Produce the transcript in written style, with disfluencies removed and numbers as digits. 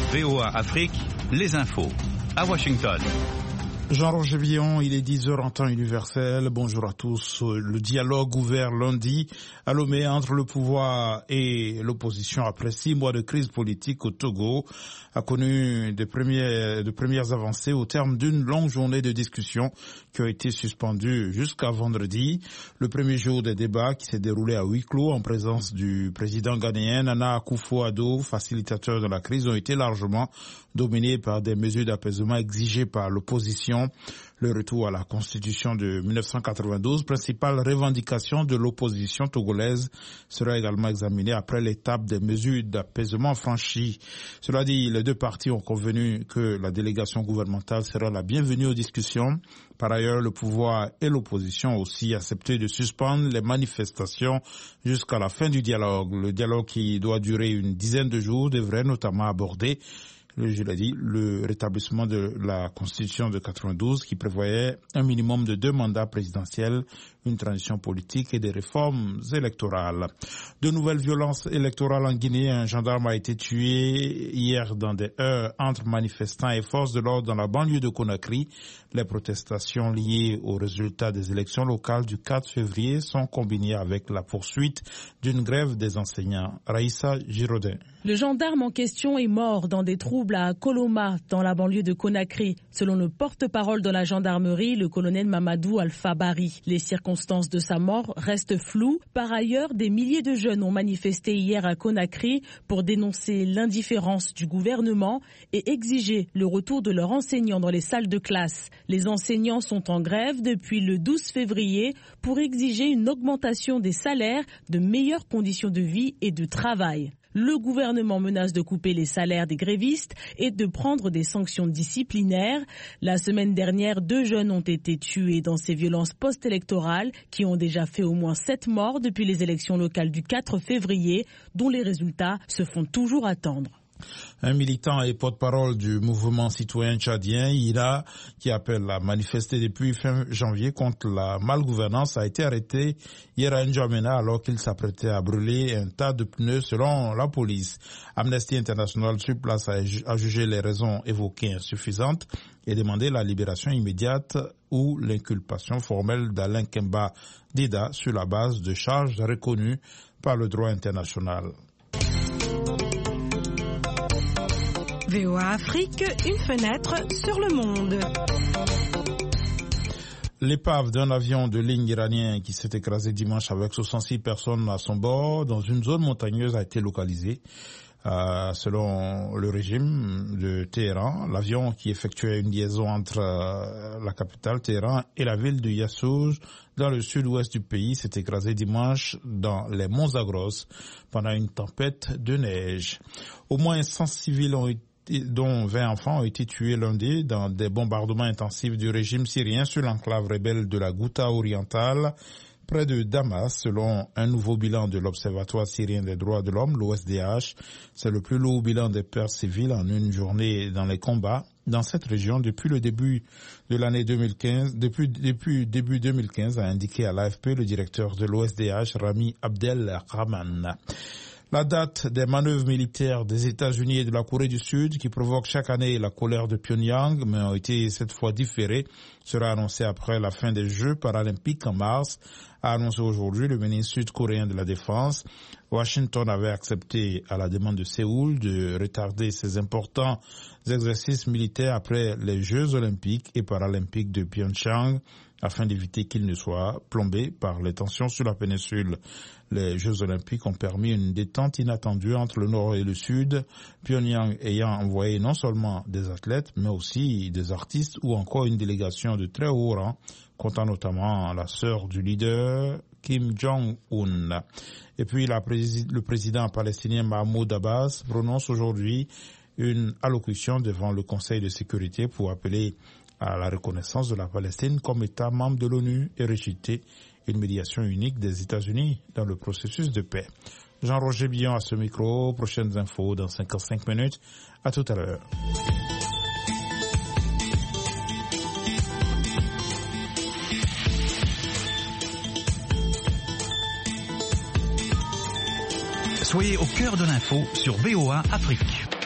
VOA Afrique, les infos. À Washington. Jean-Roger Villon, il est 10h en temps universel. Bonjour à tous. Le dialogue ouvert lundi à Lomé entre le pouvoir et l'opposition après 6 mois de crise politique au Togo a connu de premières avancées au terme d'une longue journée de discussion qui a été suspendue jusqu'à vendredi. Le premier jour des débats qui s'est déroulé à huis clos en présence du président ghanéen Nana Akufo-Addo, facilitateur de la crise, ont été largement dominés par des mesures d'apaisement exigées par l'opposition. Le retour à la Constitution de 1992, principale revendication de l'opposition togolaise, sera également examiné après l'étape des mesures d'apaisement franchies. Cela dit, les deux parties ont convenu que la délégation gouvernementale sera la bienvenue aux discussions. Par ailleurs, le pouvoir et l'opposition ont aussi accepté de suspendre les manifestations jusqu'à la fin du dialogue. Le dialogue qui doit durer une dizaine de jours devrait notamment aborder, je l'ai dit, le rétablissement de la Constitution de 92 qui prévoyait un minimum de 2 mandats présidentiels, une transition politique et des réformes électorales. De nouvelles violences électorales en Guinée. Un gendarme a été tué hier dans des heurts entre manifestants et forces de l'ordre dans la banlieue de Conakry. Les protestations liées aux résultats des élections locales du 4 février sont combinées avec la poursuite d'une grève des enseignants. Raïssa Giraudin. Le gendarme en question est mort dans des troubles à Koloma, dans la banlieue de Conakry. Selon le porte-parole de la gendarmerie, le colonel Mamadou Alpha Bari. Les circonstances de sa mort restent floues. Par ailleurs, des milliers de jeunes ont manifesté hier à Conakry pour dénoncer l'indifférence du gouvernement et exiger le retour de leurs enseignants dans les salles de classe. Les enseignants sont en grève depuis le 12 février pour exiger une augmentation des salaires, de meilleures conditions de vie et de travail. Le gouvernement menace de couper les salaires des grévistes et de prendre des sanctions disciplinaires. La semaine dernière, 2 jeunes ont été tués dans ces violences post-électorales qui ont déjà fait au moins 7 morts depuis les élections locales du 4 février, dont les résultats se font toujours attendre. Un militant et porte-parole du mouvement citoyen tchadien, IRA, qui appelle à manifester depuis fin janvier contre la malgouvernance, a été arrêté hier à N'Djamena alors qu'il s'apprêtait à brûler un tas de pneus selon la police. Amnesty International sur place a jugé les raisons évoquées insuffisantes et demandé la libération immédiate ou l'inculpation formelle d'Alain Kemba Dida sur la base de charges reconnues par le droit international. VOA Afrique, une fenêtre sur le monde. L'épave d'un avion de ligne iranien qui s'est écrasé dimanche avec 66 personnes à son bord dans une zone montagneuse a été localisée. Selon le régime de Téhéran, l'avion qui effectuait une liaison entre la capitale Téhéran et la ville de Yassouj dans le sud-ouest du pays s'est écrasé dimanche dans les monts Zagros pendant une tempête de neige. Au moins 100 civils dont 20 enfants ont été tués lundi dans des bombardements intensifs du régime syrien sur l'enclave rebelle de la Ghouta orientale près de Damas, selon un nouveau bilan de l'Observatoire syrien des droits de l'homme, l'OSDH. C'est le plus lourd bilan des pertes civiles en une journée dans les combats dans cette région depuis le début de l'année 2015, depuis début 2015, a indiqué à l'AFP le directeur de l'OSDH, Rami Abdelrahman. La date des manœuvres militaires des États-Unis et de la Corée du Sud, qui provoquent chaque année la colère de Pyongyang, mais ont été cette fois différées, sera annoncée après la fin des Jeux paralympiques en mars, a annoncé aujourd'hui le ministre sud-coréen de la Défense. Washington avait accepté, à la demande de Séoul, de retarder ces importants exercices militaires après les Jeux olympiques et paralympiques de Pyeongchang, afin d'éviter qu'ils ne soient plombés par les tensions sur la péninsule. Les Jeux olympiques ont permis une détente inattendue entre le Nord et le Sud, Pyongyang ayant envoyé non seulement des athlètes, mais aussi des artistes ou encore une délégation de très haut rang, comptant notamment la sœur du leader Kim Jong-un. Et puis le président palestinien Mahmoud Abbas prononce aujourd'hui une allocution devant le Conseil de sécurité pour appeler à la reconnaissance de la Palestine comme État membre de l'ONU et rejeter une médiation unique des États-Unis dans le processus de paix. Jean-Roger Villon à ce micro. Prochaines infos dans 55 minutes. À tout à l'heure. Soyez au cœur de l'info sur VOA Afrique.